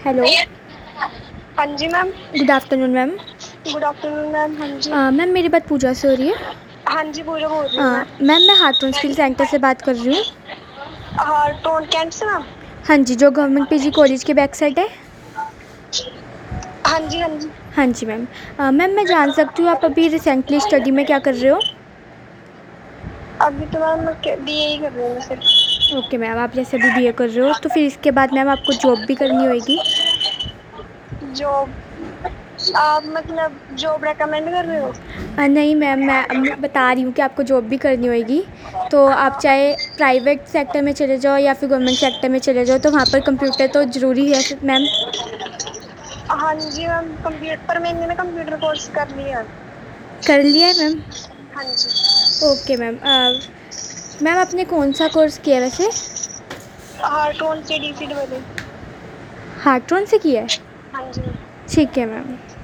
Hello. हाँ जी ma'am. Good afternoon ma'am. Good afternoon ma'am. हाँ जी। मैम मेरी बात पूजा से हो रही है? हाँ जी, पूजा बोल रही हूँ मैं। मैम मैं हार्टोन स्किल सेंटर से बात कर रही हूँ। हार्टोन कैंट से मैम? हाँ जी, जो गवर्नमेंट पीजी कॉलेज के बैक साइड है। हाँ जी हाँ जी। हाँ जी मैम। मैम मैं जान सकती हूँ आप अभी रिसेंटली स्टडी में क्या कर रहे हो? अभी तो मैम बीए ही कर रही हूँ मैं सिर्फ। ओके मैम, आप जैसे अभी बीए कर रहे हो तो फिर इसके बाद मैम आपको जॉब भी करनी होगी। जॉब? आप मतलब जॉब रेकमेंड कर रहे हो? नहीं मैम, मैं बता रही हूँ कि आपको जॉब भी करनी होगी। तो आप चाहे प्राइवेट सेक्टर में चले जाओ या फिर गवर्नमेंट सेक्टर में चले जाओ, तो वहाँ पर कंप्यूटर तो ज़रूरी है मैम। हाँ जी मैम, कंप्यूटर मैंने ना कंप्यूटर कोर्स कर लिया। कर लिया है मैम। हाँ जी। Okay ma'am. मैम आपने कौन सा कोर्स किया वैसे? हार्टोन से डीसी वाले। हार्ट्रॉन से किया है? हाँ जी। ठीक है मैम।